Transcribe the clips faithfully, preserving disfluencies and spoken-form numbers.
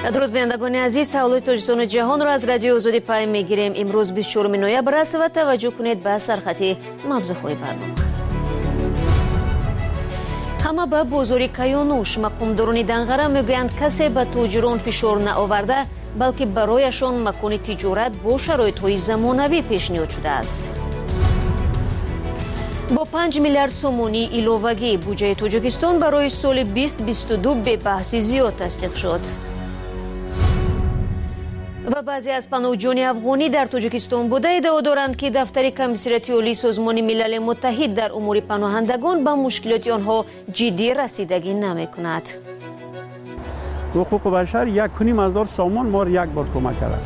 درود بینندگان عزیز، تولد تاجیکستان جهان را از رادیو آزادی پیام میگیریم. امروز بیست و چهارم نوامبر است و توجه کنید به سرخط موضوعهای برنامه. همه به بزرگی کیانوش مقامداران دنغره میگویند کسی به تاجران فشار نآورده بلکه برایشان مکان تجارت با شرایط‌های زمانوی پیشنهاد شده است. با پنج میلیارد سومانی ایلووگی بودجه تاجیکستان برای سال بیست بیست و دو به بحث زیاد تصدیق شد. و بعضی از پناهجویان افغانی در تاجیکستان بوده ادعا دارند که دفتر کمیسریت عالی سازمان ملل متحد در امور پناهندگان به مشکلات آنها جدی رسیدگی نمی‌کند. حقوق بشر یک کنیم هزار سامان ما یک بار کمک کرد.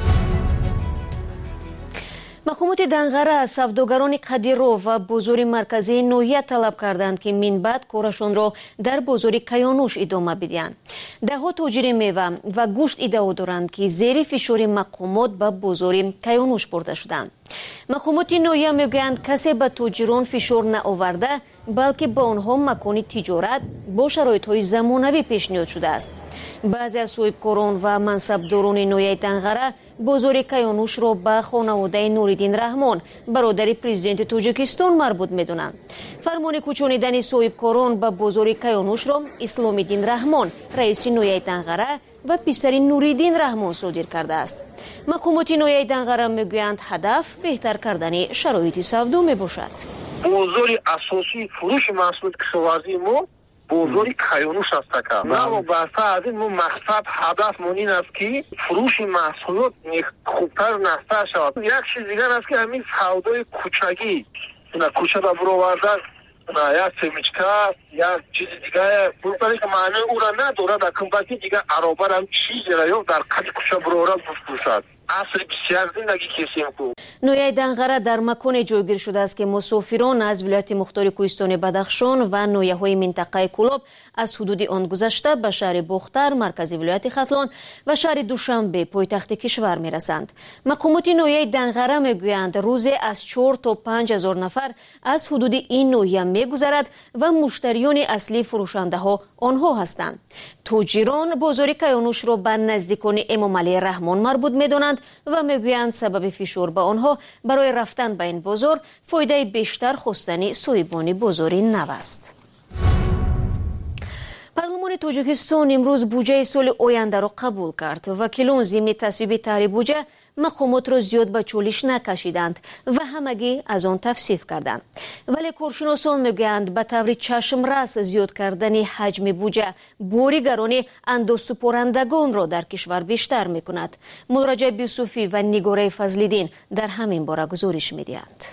مقامات دنغره از سوداگران قدیرو و بازار مرکزی نوعیت طلب کردند که من بعد کارشان را در بازار کیانوش ادامه بدهند. دهها تاجر میوه و گوشت ادعا دارند که زیر فشار مقامات به بازار کیانوش برده شدند. مقامات نوعیه میگویند کسی به تاجران فشار نآورده بلکه به آنها مکان تجارت با شرایط‌های زمانوی پیشنهاد شده است. بعضی از صاحبکاران و منصبداران نوعیه دنغره بازار کیانوش را به خانواده نوریدین رحمان برادر پرزیدنت تاجیکستان مربوط می‌دانند. فرمان کوچانیدن صاحبکاران به بازار کیانوش را اسلام الدین رحمان رئیس نوعیه دنغره و پسر نوریدین رحمان صادر کرده است. مقامات نوعیه دنغره میگویند هدف بهتر کردن شرایط سودا میباشد. بازار اساسی فروش محصولات کشاورزی ما بازار کیانوش است که ما واسه از این مقصد هدف مونین است که فروش محصولات خوبتر نسته شود. یک چیز دیگر است که همین سودای کوچگی نه کوچه را برآوردن نه یا سمیچکا یا چیز دیگه بودن که معنی او را نداره در کمپانی دیگه عربا هم چیزی را یا در قد کوچه برآورد بفروشد. اصل بسیار زندگی کسی کو. نوعیه دنغره در مکان جایگیر شده است که مسافران از ولایت مختار کوهستان بدخشان و نوعیه‌های منطقه کلاب از حدود آن گذشته به شهر بختر مرکزی ولایت ختلان و شهر دوشنبه پایتخت کشور میرسند. مقامات نوعیه دنغره میگویند روزی از چهار تا پنج هزار نفر از حدود این نوعیه میگذرد و مشتریان اصلی فروشنده ها آنها هستند. تاجران بازار کیانوش را به نزدیکان امام علی رحمان مربوط میدانند و میگویند سبب فشار به آنها برای رفتن به این بازار فایده بیشتر خواستن صاحبان بازار نو است. پارلمان تاجیکستان امروز بودجه سال آینده را قبول کرد. وکیلان ضمن تصویب طرح بودجه مقامات را زیاد به چالش نکشیدند و همگی از آن تفسیف کردند. ولی کارشناسان میگویند به طور چشم رس زیاد کردن حجم بودجه بوریگران اندوز سپرندگان را در کشور بیشتر میکند. مولرجه بیوسفی و نگاره فضل‌الدین در همین باره گزارش میدهند.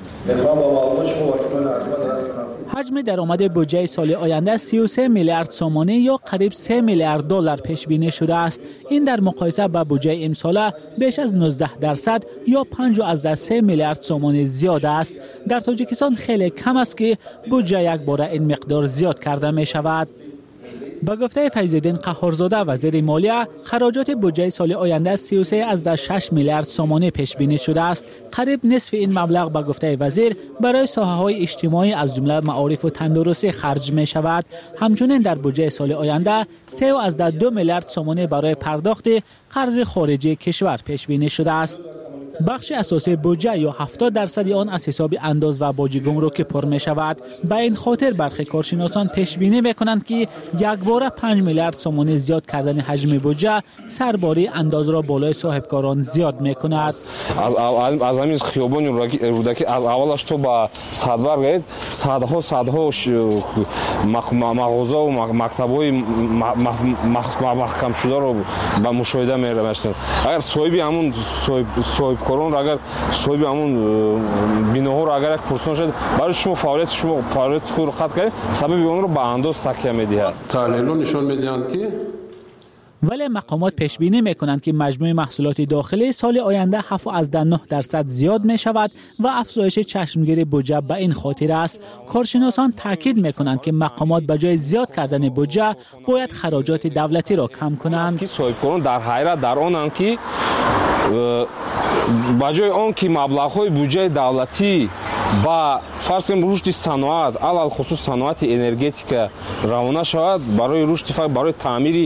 حجم درآمد بودجه سال آینده سی و سه میلیارد سومانی یا قریب سه میلیارد دلار پیش بینی شده است. این در مقایسه با بودجه امساله بیش از نوزده درصد یا پنج از سه میلیارد سومانی زیاد است. در تاجیکستان خیلی کم است که بودجه یک باره این مقدار زیاد کرده می شود. با گفته فیض‌الدین قهارزاده وزیر مالیه، خراجات بودجه سال آینده سی و سه از شش میلیارد سومانی پیش بینی شده است. قریب نصف این مبلغ با گفته وزیر برای ساحه‌های اجتماعی از جمله معارف و تندرستی خرج می شود. همچنین در بودجه سال آینده سه از دو میلیارد سومانی برای پرداخت قرض خارجی کشور پیش بینی شده است. بخش اساسی بودجه یا هفتاد درصد آن از حساب انداز و باج گمرکی پر می شود. به این خاطر برخی کارشناسان پیش بینی می کنند که یک باره پنج میلیارد سومانی زیاد کردن حجم بودجه سرباری انداز را بالای صاحبکاران زیاد می کند. از از همین خیابان رودکی از اولش تو با صدور گید صدها صدها مغازه و مکتب‌های محکم شده رو به مشاهده می رسند. اگر صاحبی همون صاحب کارون اگر صاحب همون بیناها رو اگر یک پرسان شد برای شما فعالیت شما فعالیت خود رو قطع کنید سبب اون رو به انداز تکیه میدهد. تحلیل‌ها نشان میدهند که ولی مقامات پیش بینی میکنند که مجموع محصولات داخلی سال آینده هفت از نه درصد زیاد می شود و افزایش چشمگیر بودجه به این خاطر است. کارشناسان تاکید میکنند که مقامات به جای زیاد کردن بودجه باید خراجات دولتی را کم کنند. که صاحبکاران در حیرت در آنند که با جای آن که مبلغ‌های بودجه دولتی ба фарз кунем рушди саноат, алалхусус саноати энергетика равона шавад, барои рушди факт барои таъмири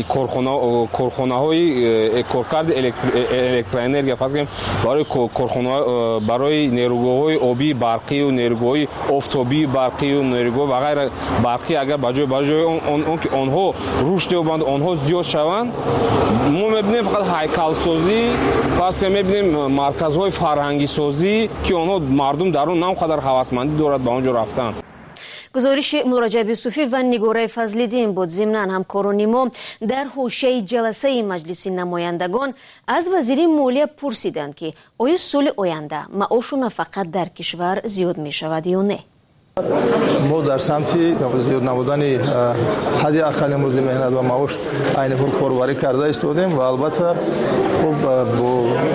корхонаҳои коркарди электроэнергия, фарз кунем барои корхонаҳо, барои нерӯгоҳҳои обии барқию, нерӯгоҳои офтобии барқию, нерӯгоҳ ва ғайра барқӣ агар ба ҷои ба ҷои он ки онҳо рушд ёбанд, онҳо зиёд шаванд, мо мебинем фақат ҳайкалсозӣ, фарз кунем мебинем марказҳои фарҳангисозӣ ки онҳо мардум дар он намқадар ҳавасмандӣ дорад ба он ҷо рафтан. гузориши муроҷиаби Юсуфӣ ва Нигораи Фазлиддин буд. Зимнан ҳамкорони мо дар ҳошияи ҷаласаи маҷлиси намояндагон аз вазири молия пурсиданд ки оё соли оянда маошу нафақа дар кишвар зиёд мешавад ё не. мо дар самти зиёд намудани ҳадди аққали музди меҳнат ва маош айни ҳур корварӣ карда истодем ва албатта хуб бо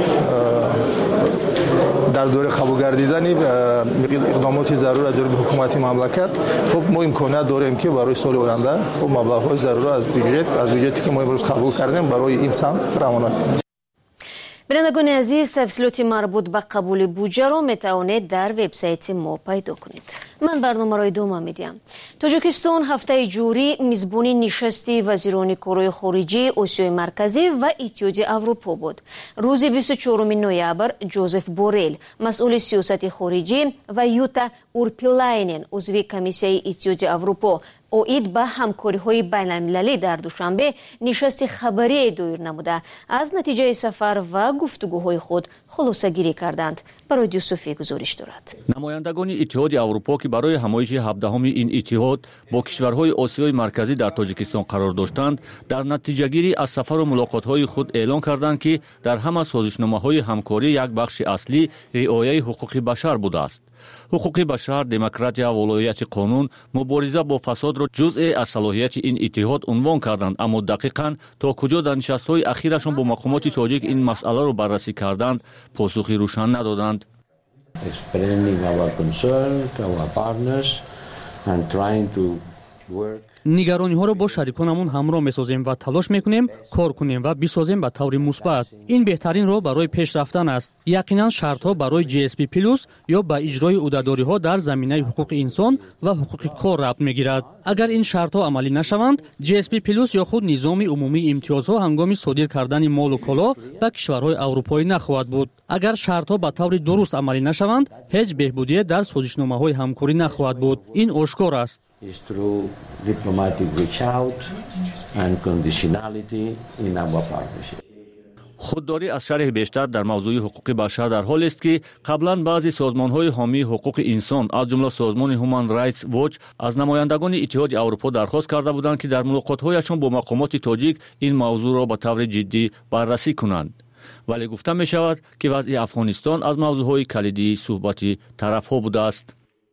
дар дори қабул гардидани иқдомоти зарур аз ҷониби ҳукумати мамлакат хуб мо имконият дорем ки барои соли оянда хуб маблағҳои зарур аз бюджет аз бюджете ки мо имрӯз қабул кардем барои ин самт равона кунем. бинандагони азиз, тафсилоти марбут ба қабули буҷаро метавонед дар вебсайти мо пайдо кунед. ман барномаро идома медиҳам. Тоҷикистон ҳафтаи ҷорӣ мизбони нишасти вазирони корҳои хориҷии Осиёи Марказӣ ва Иттиҳоди Аврупо буд. Рӯзи бисту чорум ноябр Ҷозеф Борел, масъули сиёсати хориҷӣ, ва Юта Урпилайнен, узви комиссияи Иттиҳоди Аврупо, оид ба ҳамкориҳои байналмилалӣ дар душанбе нишасти хабарие доир намуда аз натиҷаи сафар ва гуфтугӯҳои худ хулосагирӣ карданд. барои Юсуфӣ гузориш дорад. намояндагони Иттиҳоди Аврупо ки барои ҳамоиши ҳабдаҳуми ин иттиҳод бо кишварҳои Осиёи Марказӣ дар Тоҷикистон қарор доштанд, дар натиҷагирӣ аз сафару мулоқотҳои худ эълон карданд ки дар ҳама созишномаҳои ҳамкорӣ як бахши аслӣ риояи ҳуқуқи башар будааст. ҳуқуқи башар, демократия, волоияти қонун, мубориза бо фасодро ҷузъе аз салоҳияти ин иттиҳод унвон карданд, аммо дақиқан то куҷо дар нишастҳои ахирашон бо мақомоти тоҷик ин масъаларо баррасӣ карданд, посухи рӯшан надоданд. нигарониҳоро бо шариконамон ҳамроҳ месозем ва талош мекунем кор кунем ва бисозем ба таври мусбат. ин беҳтарин роҳ барои пеш рафтан аст. яқинан шартҳо барои ҷи эс пи плюс ё ба иҷрои ӯҳдадориҳо дар заминаи ҳуқуқи инсон ва ҳуқуқи кор рабт мегирад. агар ин шартҳо амалӣ нашаванд, ҷи эс пи плюс ё худ низоми умумии имтиёзҳо ҳангоми содир кардани молу коло ба кишварҳои аврупоӣ нахоҳад буд. агар шартҳо ба таври дуруст амалӣ нашаванд, ҳеҷ беҳбудие дар созишномаҳои ҳамкорӣ нахоҳад буд. ин ошкор аст. худдорӣ аз шарҳи бештар дар мавзӯи ҳуқуқи башар дар ҳолест ки қаблан баъзе созмонҳои ҳомии ҳуқуқи инсон аз ҷумла созмони Human Rights Watch аз намояндагони Иттиҳоди Аврупо дархост карда буданд ки дар мулоқотҳояшон бо мақомоти тоҷик ин мавзӯъро ба таври ҷиддӣ баррасӣ кунанд. вале гуфта мешавад ки вазъи Афғонистон аз мавзӯъҳои калидии суҳбати тарафҳо будааст.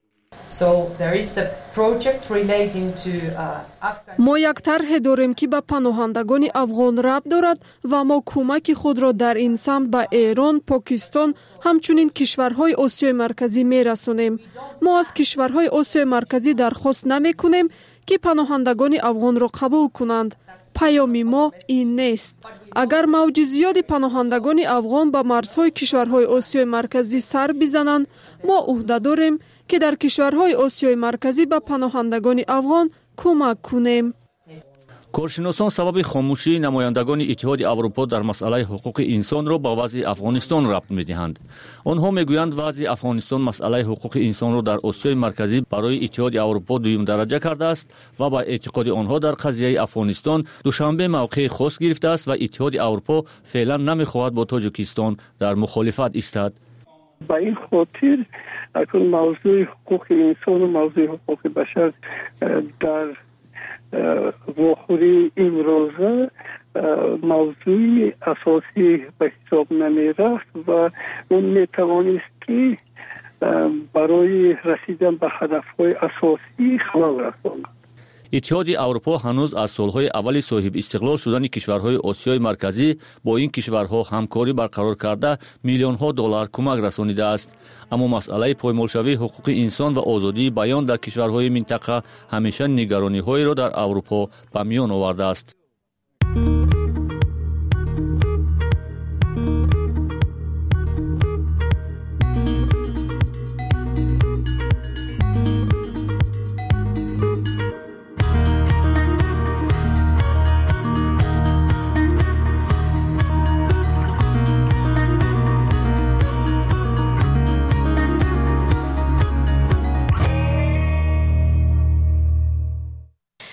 мо як тарҳе дорем ки ба паноҳандагони афғон рабт дорад ва мо кӯмаки худро дар ин самт ба Эрон, Покистон, ҳамчунин кишварҳои Осиёи Марказӣ мерасонем. мо аз кишварҳои Осиёи Марказӣ дархост намекунем ки паноҳандагони афғонро қабул кунанд. паёми мо ин нест. агар мавҷи зиёди паноҳандагони афғон ба марзҳои кишварҳои Осиёи Марказӣ сар бизананд, мо ӯҳда дорем ки дар кишварҳои Осиёи Марказӣ ба паноҳандагони афғон кӯмак кунем. коршиносон сабаби хомӯшии намояндагони Иттиҳоди Аврупо дар масъалаи ҳуқуқи инсонро ба вазъи Афғонистон рабт медиҳанд. онҳо мегӯянд вазъи Афғонистон масъалаи ҳуқуқи инсонро дар Осиёи Марказӣ барои Иттиҳоди Аврупо дуюмдараҷа кардааст ва ба эътиқоди онҳо дар қазияи Афғонистон душанбе мавқеи хос гирифтааст ва Иттиҳоди Аврупо феълан намехоҳад бо Тоҷикистон дар мухолифат истад. ба ин хотир акун мавзӯи ҳуқуқи инсону мавзӯи ҳуқуқи башар дар вохӯрии имрӯза мавзӯи асосӣ ба ҳисоб намерафт ва он метавонист ки барои расидан ба ҳадафҳои асосӣ халал расонад. иттиҳоди Аврупо ҳанӯз аз солҳои аввали соҳибистиқлол шудани кишварҳои Осиёи Марказӣ бо ин кишварҳо ҳамкорӣ барқарор карда миллионҳо доллар кӯмак расонидааст. аммо масъалаи поймолшавии ҳуқуқи инсон ва озодии баён дар кишварҳои минтақа ҳамеша нигарониҳоеро дар Аврупо ба миён овардааст.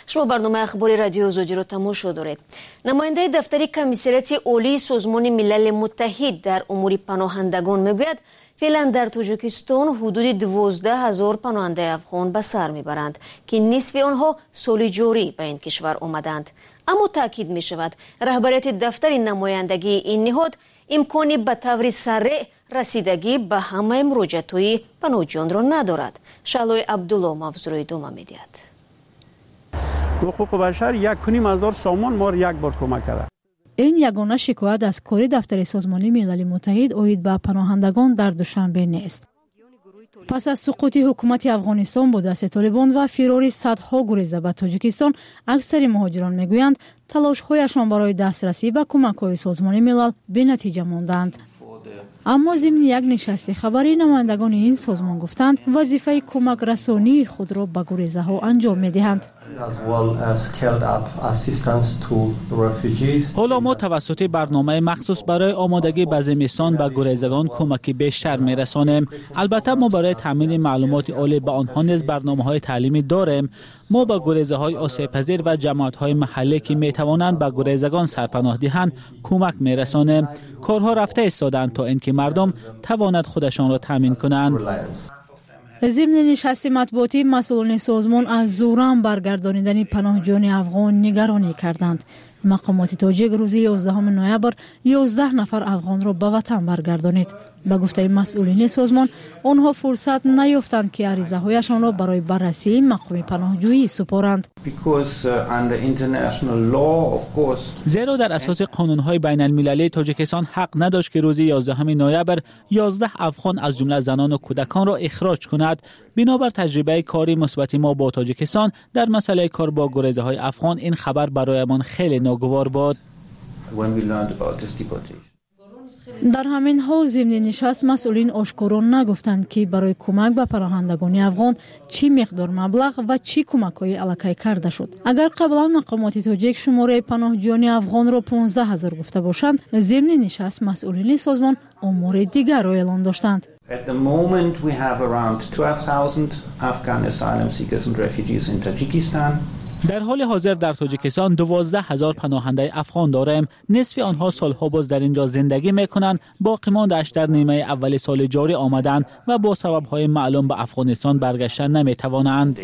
شما برنامه اخباری رادیو آزادی رو تماشا دارید. نماینده دفتر کمیسریت عالی سازمان ملل متحد در امور پناهندگان میگوید فعلا در تاجیکستان حدود دوازده هزار پناهنده افغان به سر میبرند که نصف آنها سال جاری به این کشور آمدند. اما تاکید می شود رهبریت دفتر نمایندگی این نهاد امکانی به طور سریع رسیدگی به همه مراجعت‌های پناهجویان را ندارد. شعلای عبدالله موضوع دوم می‌دهد. حقوق بشر یک کنیم هزار سامان ما یک بار کمک کرده. این یگانه شکایت از کاری دفتر سازمان ملل متحد اوید به پناهندگان در دوشنبه نیست. پس از سقوط حکومت افغانستان با دست طالبان و فرار صدها گریزه به تاجیکستان، اکثر مهاجران میگویند تلاش‌هایشان برای دسترسی به کمک‌های سازمان ملل بی‌نتیجه ماندند. اما ضمن یک نشست خبری نمایندگان این سازمان گفتند وظیفه کمک رسانی خود را به گریزه ها انجام می‌دهند. حالا ما توسط برنامه مخصوص برای آمادگی به زمستان به گریزگان کمک بیشتر می‌رسانیم. البته ما برای تامین معلومات عالی به آنها نیز برنامه‌های تعلیمی داریم. ما به گریزه‌های آسیب‌پذیر و جماعت‌های محلی که می‌توانند به گریزگان سرپناه دهند کمک می‌رسانیم. کارها رفته ایستادند تا اینکه مردم تواند خودشان را تامین کنند. ضمن نشست مطبوعاتی مسئولان سازمان از زورم برگردانیدن پناهجویان افغان نگرانی کردند. مقامات تاجیک روز یازدهم نوامبر یازده نفر افغان را به وطن برگردانید. به گفته مسئولین سازمان آنها فرصت نیافتند که عریضه هایشان را برای بررسی مقام پناهجویی سپارند. زیرا در اساس قانون‌های بین المللی تاجیکستان حق نداشت که روز یازدهم نوامبر یازده افغان از جمله زنان و کودکان را اخراج کند. بنابر تجربه کاری مثبت ما با تاجیکستان در مسئله کار با گریزه‌های افغان این خبر برایمان خیلی ناگوار بود. در همین حال ضمن نشست مسئولین آشکارا نگفتند که برای کمک به پناهندگان افغان چی مقدار مبلغ و چی کمک‌های الکی کرده شد. اگر قبلا مقامات تاجیک شماره پناهجویان افغان را پانزده هزار گفته باشند، ضمن نشست مسئولین سازمان آمار دیگر را اعلام داشتند. At the moment we have around twelve thousand Afghan asylum seekers and refugees in Tajikistan. در حال حاضر در تاجیکستان دوازده هزار پناهنده افغان داریم. نصف آنها سالها باز در اینجا زندگی میکنند. باقی مانده‌اش در نیمه اول سال جاری آمدند و با سبب‌های معلوم به افغانستان برگشتن نمیتوانند.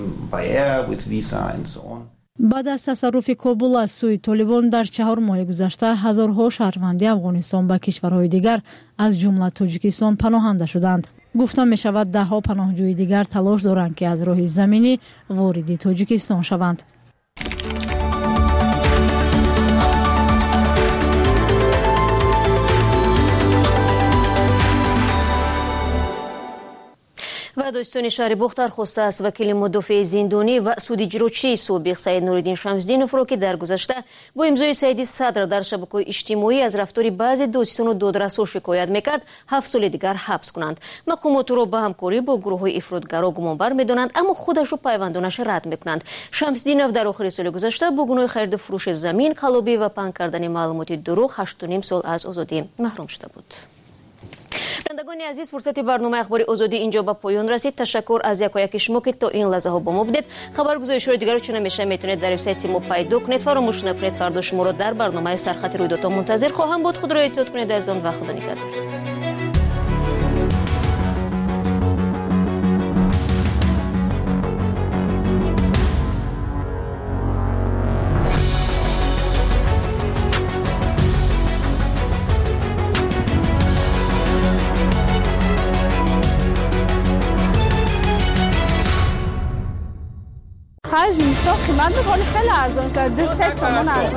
بعد از تصرف کابل از سوی طالبان در چهار ماه گذشته هزارها شهروند افغانستان به کشورهای دیگر از جمله تاجیکستان پناهنده شدند. گفته می شود ده ها پناهجوی دیگر تلاش دارند که از راه زمینی وارد تاجیکستان شوند. و دوستان شهر بختر خواسته است وکیل مدافع زندانی و سودجروچی سابق سید نورالدین شمس‌دینوف را که در گذشته با امضای سید صدر در شبکه‌های اجتماعی از رفتار بعضی دوستان و دادرس‌ها شکایت میکرد هفت سال دیگر حبس کنند. مقامات را به همکاری با گروه‌های افراطگرا گمانبر می‌دانند اما خودش و پیوندانش رد می‌کنند. شمس‌دینوف در آخر سال گذشته با گناه خرید فروش زمین، کالابی و پنگ کردن معلومات دروغ هشت و نیم سال از آزادی محروم شده بود. شنوندگان عزیز، فرصت برنامه اخباری آزادی اینجا به پایان رسید. تشکر از یکایک شما که تا این لحظه ها با ما بودید. خبرگزاری دیگر چون همیشه میتونید در وبسایت ما پیدا کنید. فراموش نکنید فردا شما را در برنامه سرخط رویدادها منتظر خواهم بود. خود را احتیاط کنید از آن و خدا نگهدار. از این سال قیمت می‌کنه خیلی ارزان شده. سه تومان ارزان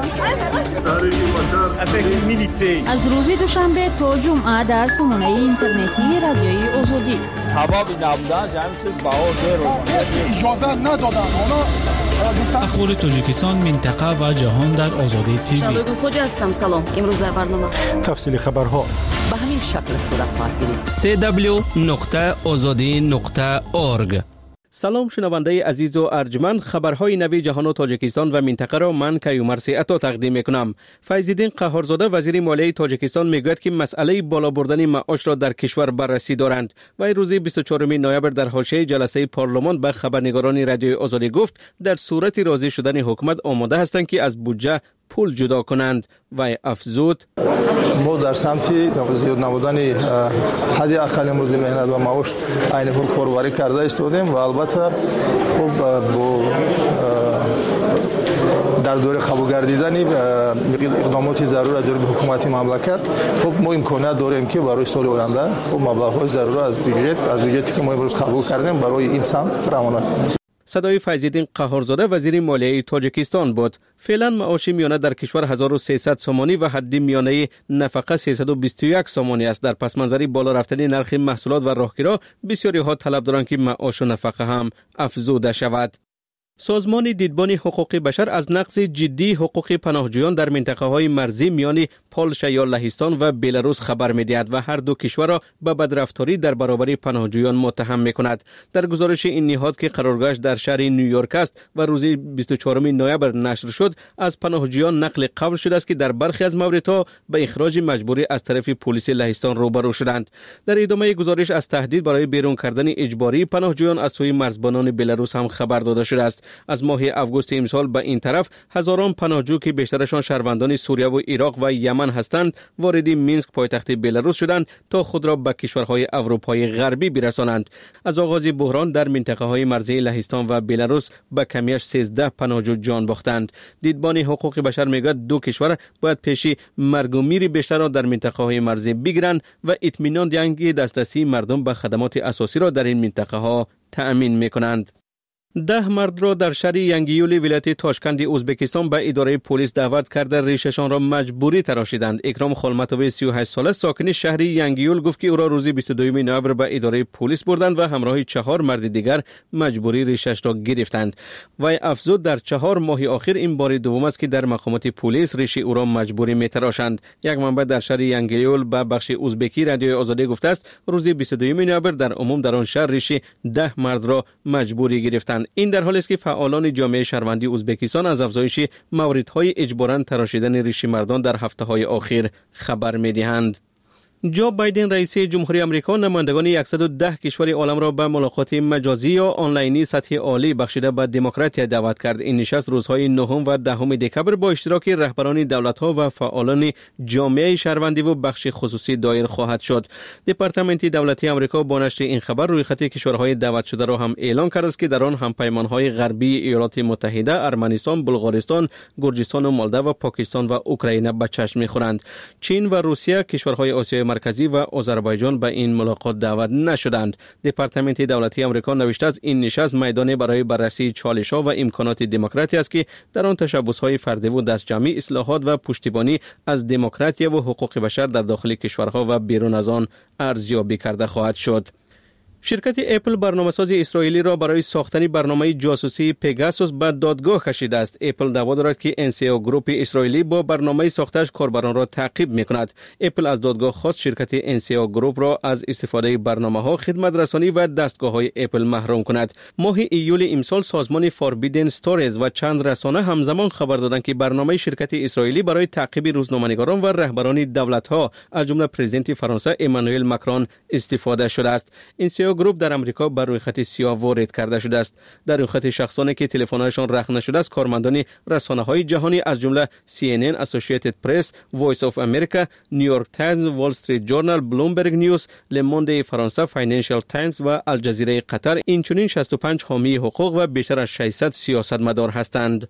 شده. از روز دوشنبه تا جمعه در سامانه اینترنتی رادیوی آزادی. سبب نبودن جمعی چیز بهار داره. اجازه ندادن. اخبار تاجیکستان، منطقه و جهان در آزادی تیوی. شادو خوجا هستم. سلام. امروز در برنامه تفصیل خبرها به همین شکل صورت خواهد گرفت. سی دبلیو نقطه آزادی نقطه اورگ سلام شنونده عزیز و ارجمند، خبرهای نوی جهان و تاجیکستان و منطقه را من کیومرثی عطا تقدیم میکنم. فیض‌الدین قهارزاده وزیر مالیه تاجیکستان میگوید که مسئله بالا بردن معاش را در کشور بررسی دارند. و روز بیست و چهارم نوامبر در حاشیه جلسه پارلمان به خبرنگاران رادیوی آزادی گفت در صورت راضی شدن حکومت آماده هستند که از بودجه پول جدا کنند. و افزود ما در سمت زیاد نمودن حد اقل مزد مهنت و معاش عین حال کاربری کرده ایستادیم و البته خب با در دوره قبول گردیدن اقدامات ضرور از جانب حکومت مملکت خب ما امکانات داریم که برای سال آینده خب مبلغ‌های ضرور از بودجت از بودجتی که ما امروز قبول کردیم برای این سمت روانه کنیم. صدای فیض‌الدین قهارزاده وزیر مالیه تاجیکستان بود. فعلا معاش میانه در کشور هزار و سیصد سومانی و حد میانه نفقه سیصد و بیست و یک سومانی است. در پس منظر بالا رفتن نرخ محصولات و راهگیرها بسیاری ها طلب دارند که معاش و نفقه هم افزوده شود. سازمان دیدبان حقوق بشر از نقض جدی حقوق پناهجویان در منطقه های مرزی میان پولشا یا لهستان و بلاروس خبر می‌دهد و هر دو کشور را به بدرفتاری در برابر پناهجویان متهم می‌کند. در گزارش این نهاد که قرارگاهش در شهر نیویورک است و روز بیست و چهارم نوامبر نشر شد، از پناهجویان نقل قول شده است که در برخی از موردها به اخراج مجبوری از طرف پلیس لهستان روبرو شدند. در ادامه گزارش از تهدید برای بیرون کردن اجباری پناهجویان از سوی مرزبانان بلاروس هم خبر داده شده است. از ماه آگوست امسال به این طرف هزاران پناهجو که بیشترشان شهروندان سوریه و عراق و یمن هستند وارد مینسک پایتخت بلاروس شدند تا خود را به کشورهای اروپای غربی برسانند. از آغاز بحران در منطقه های مرزی لهستان و بلاروس به کمیش سیزده پناهجو جان باختند. دیدبان حقوق بشر میگوید دو کشور باید پیش مرگ و میر بیشتر را در منطقه های مرزی بگیرند و اطمینان دهند که دسترسی مردم به خدمات اساسی را در این منطقه ها تأمین میکنند. ده مرد را در شهر ینگیول ولایت تاشکند ازبکستان به اداره پلیس دعوت کرده ریششان را مجبوری تراشیدند. اکرام خالمتوی سی و هشت ساله ساکن شهر ینگیول گفت که او را روز بیست و دوم نوامبر به اداره پلیس بردند و همراه چهار مرد دیگر مجبوری ریشش را گرفتند. و افزود در چهار ماه اخیر این بار دوم است که در مقامات پلیس ریش او را مجبوری میتراشند. یک منبع در شهر ینگیول به بخش ازبکی رادیوی آزادی گفته است روز بیست و دوم نوامبر در عموم در آن شهر ریش ده مرد را مجبوری گرفتند. این در حالی است که فعالان جامعه شهروندی ازبکستان از افزایش موردهای اجباراً تراشیدن ریش مردان در هفته‌های اخیر خبر می‌دهند. جو بایدن رئیس جمهوری آمریکا نمایندگان صد و ده کشور عالم را به ملاقات مجازی یا آنلاینی سطح عالی بخشیده به دموکراتیا دعوت کرد. این نشست روزهای نهم و دهم دکمبر با اشتراک رهبران دولت‌ها و فعالان جامعه شهروندی و بخش خصوصی دایر خواهد شد. دپارتمنت دولتی آمریکا با نشر این خبر روی خط کشورهای دعوت شده را هم اعلام کرده است که در آن همپیمان‌های غربی ایالات متحده، ارمنستان، بلغارستان، گرجستان و مولدو و پاکستان و اوکراین به چشم می‌خورند. چین و روسیه کشورهای آسیای مرکزی و آذربایجان به این ملاقات دعوت نشدند. دپارتمنت دولتی آمریکا نوشته است این نشست میدانی برای بررسی چالش‌ها و امکانات دموکراسی است که در آن تشبس‌های فردی و دستجمعی، اصلاحات و پشتیبانی از دموکراسی و حقوق بشر در داخل کشورها و بیرون از آن ارزیابی کرده خواهد شد. شرکت اپل برنامه‌ساز اسرائیلی را برای ساختن برنامه جاسوسی پگاسوس به دادگاه کشیده است. اپل دعوا دارد که ان سی او گروپ اسرائیلی با برنامه ساختش کاربران را تعقیب می‌کند. اپل از دادگاه خواست شرکت ان سی او گروپ را از استفاده برنامه‌ها، خدمت رسانی و دستگاه‌های اپل محروم کند. ماه ایول امسال سازمان فوربیدن استوریز و چند رسانه همزمان خبر دادند که برنامه شرکت اسرائیلی برای تعقیب روزنامه‌نگاران و رهبران دولت‌ها از جمله پرزیدنت فرانسه امانوئل ماکرون استفاده شده است. ان سی او گروپ در امریکا بر روی خط سیاه وارد کرده شده است. در روی خط شخصانی که تلفن‌هایشان رخ نشده است کارمندان رسانه‌های جهانی از جمله سی ان ان، اسوسییتد پرس، وایس آف امریکا، نیویورک تایمز، وال استریت جورنال، بلومبرگ نیوز، لموند فرانسه، فاینانشال تایمز و الجزیره قطر اینچنین شصت و پنج حامی حقوق و بیشتر از ششصد سیاستمدار هستند.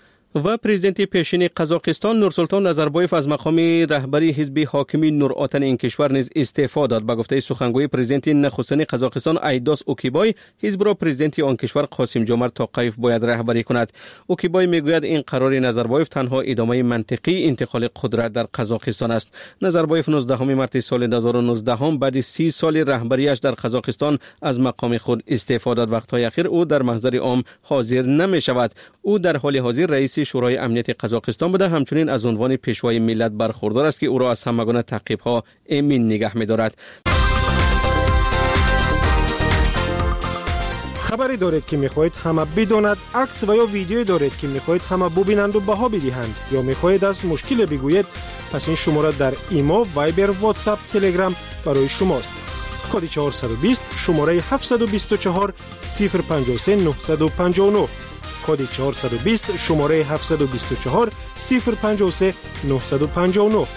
و پرزیدنت پیشین قزاقستان نورسلطان نظربایف از مقام رهبری حزب حاکمی نورآتن این کشور نیز استعفا داد. به گفته سخنگوی پرزیدنت نخستین قزاقستان ایداس اوکیبای، حزب را پرزیدنت آن کشور قاسم جمعت توقیف باید رهبری کند. اوکیبای میگوید این قرار نظربایف تنها ادامه منطقی انتقال قدرت در قزاقستان است. نظربایف نوزدهم مارس سال دو هزار و نوزده بعد سی سال رهبریش در قزاقستان از مقام خود استعفا داد. وقت‌های اخیر او در محضر عام حاضر نمی شود. او در حال حاضر رئیس شورای امنیت قزاقستان بوده، همچنین از عنوان پیشوای ملت برخوردار است که او را از همگان تعقیب‌ها امین نگه می‌دارد. خبری دارید که میخواهید همه بداند، عکس و یا ویدیویی دارید که میخواهید همه ببینند و بها بدهند، یا میخواهید از مشکل بگویید، پس این شماره در ایمو، وایبر، واتساپ، تلگرام برای شماست. کد چهارصد و بیست شماره هفتصد و بیست و چهار صفر پنجاه و سه نهصد و پنجاه و نه. کد چهارصد و بیست شماره هفتصد و بیست و چهار صفر پنجاه و سه نهصد و پنجاه و نه.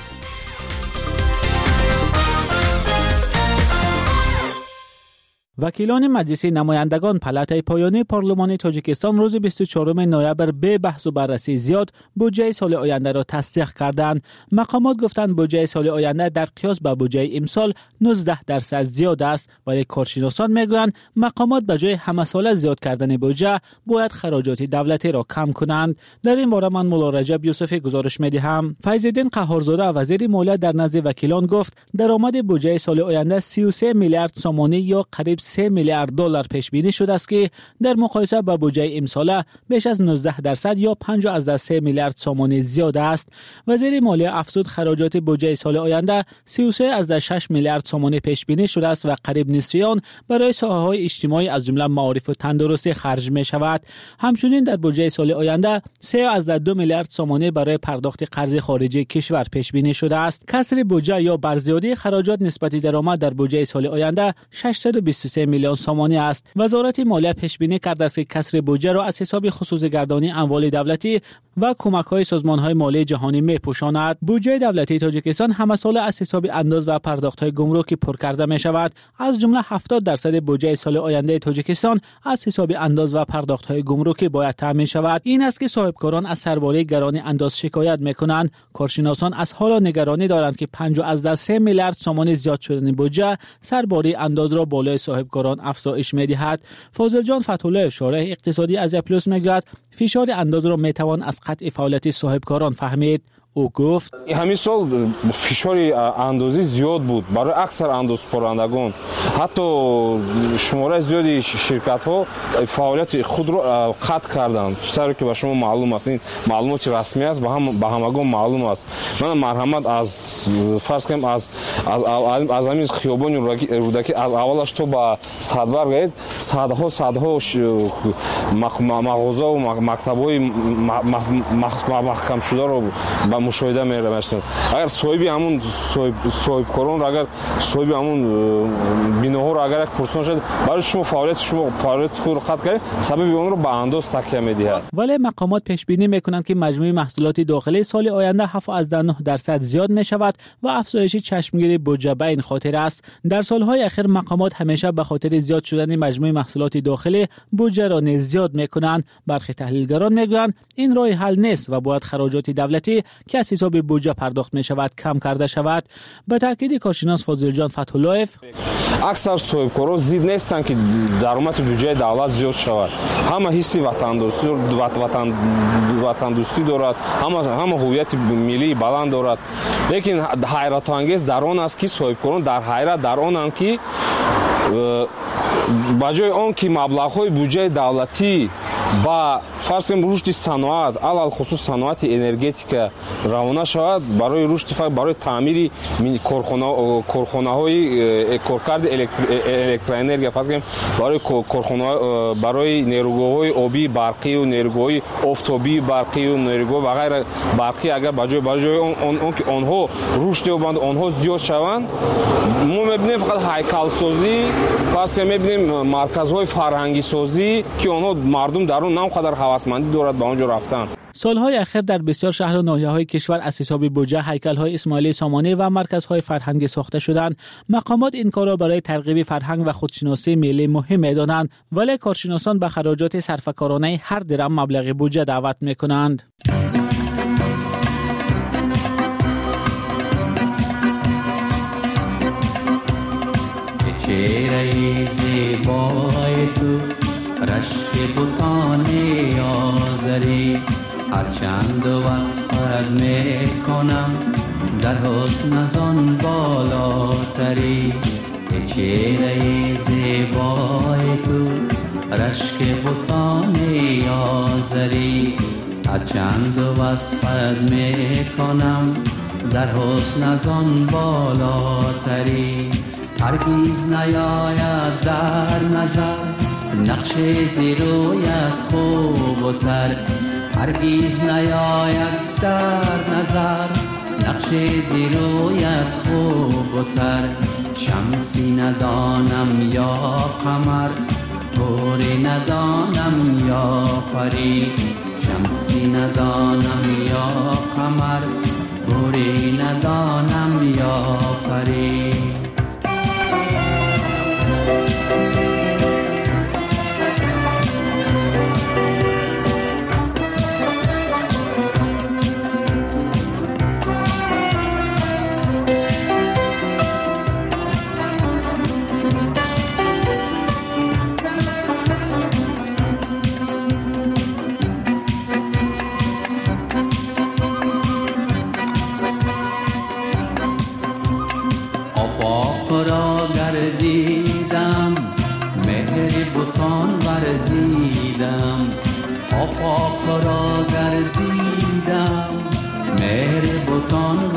وکیلان مجلس نمایندگان پلاتای پایانی پارلمان تاجیکستان روز بیست و چهارم نوامبر به بحث و بررسی زیاد بودجه سال آینده را تصدیق کردند. مقامات گفتند بودجه سال آینده در قیاس با بودجه امسال نوزده درصد زیاد است، ولی کارشناسان میگویند مقامات به جای همه ساله زیاد کردن بودجه باید خراجات دولتی را کم کنند. در این باره من مولا رجب یوسفی گزارش میدهم. فیض‌الدین قهارزاده وزیر مالیات در نزد وکیلان گفت درآمد بودجه سال آینده سی و سه میلیارد سومانی یا قریب سه میلیارد دلار پیش بینی شده است که در مقایسه با بودجه امسال بیش از نوزده درصد یا پنجاه از سه میلیارد سومانی زیاد است. وزیر مالیه افزود خراجات بودجه سال آینده سی و سه از شش میلیارد سومانی پیش بینی شده است و قریب نصف آن برای ساحه‌های اجتماعی از جمله معارف و تندرستی خرج می شود. همچنین در بودجه سال آینده سه از دو میلیارد سومانی برای پرداخت قرض خارجی کشور پیش بینی شده است. کسر بودجه یا برزیادی خراجات نسبت درآمد در بودجه سال آینده ششصد و بیست و سه میلیون سومانی است. وزارت مالیه پیش بینی کرده است که کسر بودجه را از حساب خصوصی‌گردانی اموال دولتی و کمک‌های سازمان‌های مالی جهانی می‌پوشاند. بودجه دولتی تاجیکستان همه ساله از حساب انداز و پرداخت‌های گمرکی پر کرده می‌شود. از جمله هفتاد درصد بودجه سال آینده تاجیکستان از حساب انداز و پرداخت‌های گمرکی باید تامین شود. این است که صاحبکاران از سرباری گرانی انداز شکایت می‌کنند. کارشناسان از حال نگرانی دارند که پنجاه از سه میلیارد سومانی زیاد شدن بودجه سرباری انداز را بالای صاحبکاران افزایش می‌دهد. فاضل جان فتح‌الله شارح اقتصادی از پلوس میگوید فشار انداز را میتوان از قطع فعالیت صاحبکاران فهمید. او گفت همین سال فشار اندازی زیاد بود برای اکثر اندازپرندگان. حتی شماره زیادی شرکت ها فعالیت خود را قطع کردند. چطوری که به شما معلوم است، این معلومات رسمی است و هم به همگان معلوم است. من مرحمت از فرض کنم از از از همین خیابان رودکی از اولش تو با صدور گید صدها صدها مغازه و مکتب‌های محکم شده رو مشاهده می‌رسند. اگر صاحبی همون صاحب صاحبکاران اگر صاحبی همون بیناها رو اگر یک پرسان شد برای شما فعالیت شما فعالیت خود رو قطع کنید، سبب اون رو به انداز تکیه می‌دهد. ولی مقامات پیش بینی می‌کنند که مجموع محصولات داخلی سال آینده هفت از نه درصد زیاد می‌شود و افزایش چشمگیری بودجه به این خاطر است. در سال‌های اخیر مقامات همیشه به خاطر زیاد شدن مجموع محصولات داخلی بودجه را نیز زیاد می‌کنند. برخی تحلیلگران می‌گویند این راه حل نیست و باید خراجات دولتی که از حساب بودجه پرداخت می شود کم کرده شود. به تاکید کارشناس فاضل جان فتح‌الله اکثر صاحبکاران زید نیستند که درآمد بودجه دولت زیاد شود. همه حس وطن دوستی وطن وطن دوستی دارد، همه همه هویت ملی بلند دارد. لیکن حیرت انگیز در آن است که صاحبکاران در حیرت در آنند که با جای آن که مبلغ‌های بودجه دولتی با فرض کنیم رشد صنعت علل خصوص صنعت انرژتیک روانه شود برای رشد فقط برای تعمیر کارخانه کارخانه‌های کارکرد الکتروانرژی فرض کنیم برای کارخانه برای نیروگاه‌های آبی برقی و نیروگاه‌های آفتابی برقی و نیروگاه و غیره برقی اگر با جای با جای اون اون که آنها رشد یابند آنها زیاد شوند ما می‌بینیم فقط هیکل سازی فرض کنیم می‌بینیم مرکزهای فرهنگی سازی که آنها مردم در اون نامقدر هوسمندی دارد به اونجا رفتن. سالهای اخیر در بسیار شهر و ناحیه‌های کشور از حساب بودجه هیکل‌های اسماعیلی سامانی و مرکزهای فرهنگی ساخته شدند. مقامات این کار را برای ترغیب فرهنگ و خودشناسی ملی مهم می‌دانند، ولی کارشناسان به خراجات صرفه‌کارانه هر درم مبلغ بودجه دعوت می‌کنند. چهره زیبای تو رشک بوتانی آزری هرچند وصفت میکنم در حسن ازان بالاتری چهره زیبای تو رشک بوتانی آزری هرچند وصفت میکنم در حسن ازان بالاتری هرگیز نیاید در نظر نقش زیرویت خوبتر هرگیز نیاید در نظر نقش زیرویت خوبتر شمسی ندانم یا قمر گوری ندانم یا پری شمسی ندانم یا قمر گوری ندانم یا پری دیدم مهر بوتان ورزیدم آفاق را گردیدم مهر بوتان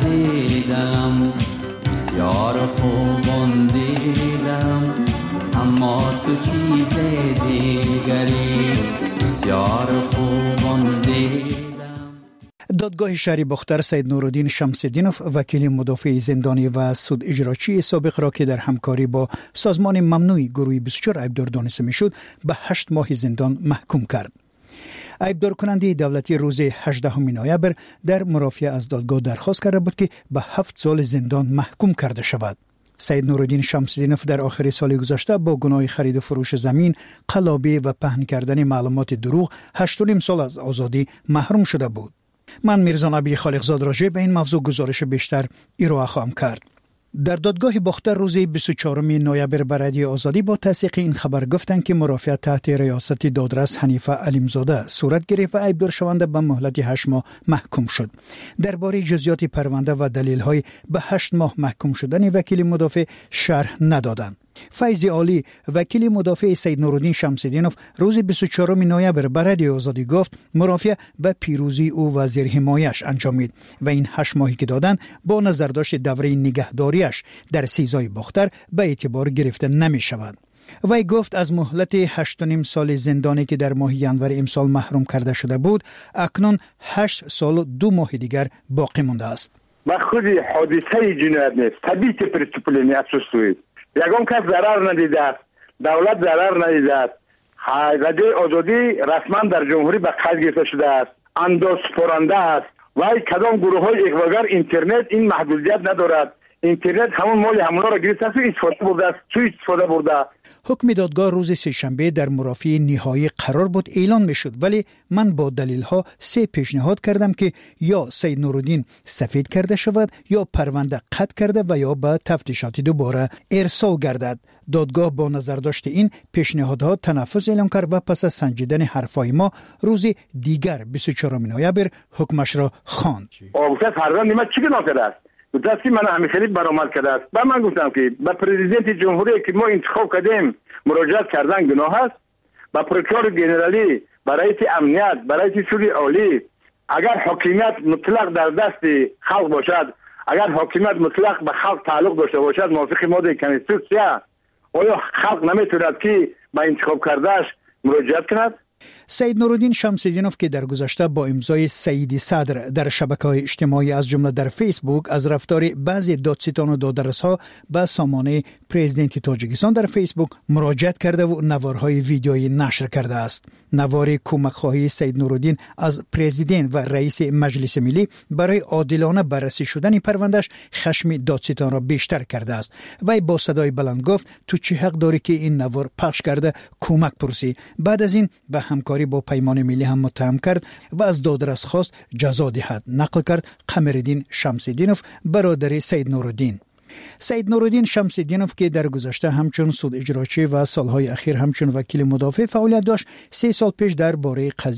ورزیدم بسیار خوبان دیدم اما تو چیز دیگری بسیار خوبان دیدم. دادگاه شهری باختر سید نورالدین شمس‌الدینوف وکیل مدافع زندانی و سود اجراچی سابق را که در همکاری با سازمان ممنوع گروه بیست و چهار عیبدار دانسته میشد به هشت ماه زندان محکوم کرد. عیبدار کننده دولتی روز هجدهم نوامبر در مرافعه از دادگاه درخواست کرده بود که به هفت سال زندان محکوم کرده شود. سید نورالدین شمس‌الدینوف در آخر سال گذشته با گناه خرید و فروش زمین، قلابی و پهن کردن معلومات دروغ هشت و نیم سال از آزادی محروم شده بود. من میرزا نبی خالقزاد راجع به این موضوع گزارش بیشتر ارائه خواهم کرد. در دادگاه باختر روز بیست و چهارم نوامبر به رادیو آزادی با تصدیق این خبر گفتند که مرافعه تحت ریاست دادرس حنیفه علیمزاده صورت گرفت و عیبدار شونده به مهلت هشت ماه محکوم شد. درباره جزئیات پرونده و دلیل‌های به هشت ماه محکوم شدن وکیل مدافع شرح ندادند. فیض عالی وکیل مدافع سید نورالدین شمس‌الدینوف روز بیست و چهارم نوامبر به رادیو آزادی گفت مرافعه به پیروزی او و زیر حمایش انجامید و این هشت ماهی که دادن با نظرداشت دوره نگهداریش در سیزای باختر به اعتبار گرفته نمی شود. وی گفت از مهلت هشت و نیم سال زندانی که در ماه ژانویه امسال محروم کرده شده بود اکنون هشت سال و دو ماه دیگر باقی مانده است. و خود حادثه جنایت نیست، طبیعت پرسپولینی اساسی یگان کس ضرر ندیده است، دولت ضرر ندیده است. رادیو آزادی رسما در جمهوری به قید گرفته شده است، انداز سپرنده است و کدام گروه های اغواگر اینترنت این محدودیت ندارد. اینترنت همون مال همونا را گرفته است و استفاده برده است، سوء استفاده برده. حکم دادگاه روز سه‌شنبه در مرافعه نهایی قرار بود اعلان میشد، ولی من با دلیل ها سه پیشنهاد کردم که یا سید نورالدین سفید کرده شود یا پرونده قطع کرده و یا به تفتیشات دوباره ارسال گردد. دادگاه با نظرداشت این پیشنهادها تنفذ اعلان کرد و پس از سنجیدن حرفای ما روز دیگر بیست و چهارم نوامبر حکمش را خواند. آبوسه فرزند من چی گناه کرده است؟ دستی من همیشه برآمد کرده است. و من گفتم که به پرزیدنت جمهوری که ما انتخاب کردیم مراجعت کردن گناه است. با پروکور جنرالی، برای امنیت، برای سود عالی، اگر حاکمیت مطلق در دست خلق باشد، اگر حاکمیت مطلق به خلق تعلق داشته باشد موافق ماده کنستیتوسیا، آیا خلق نمیتواند که به انتخاب کردهش مراجعت کند؟ سید نورالدین شمس‌الدینوف که در گذشته با امضای سعید صدر در شبکه‌های اجتماعی از جمله در فیسبوک از رفتار بعضی دادستان و دادرس‌ها به سامانه پرزیدنت تاجیکستان در فیسبوک مراجعت کرده و نوارهای ویدیویی نشر کرده است. نوار کمک‌خواهی سید نورالدین از پرزیدنت و رئیس مجلس ملی برای عادلانه بررسی شدن پروندهش خشم دادستان را بیشتر کرده است. وی با صدای بلند گفت تو چه حق داری که این نوار پخش کرده کمک پرسی. بعد از این به همکاری با پیمان ملی هم متهم کرد و از دادرس خواست جزا دهد. نقل کرد قمرالدین شمس‌الدینوف برادر سید نورالدین. سید نورالدین شمس‌الدینوف که در گذشته همچون سود اجراچی و سالهای اخیر همچون وکیل مدافع فعالیت داشت، سه سال پیش در باره قضیه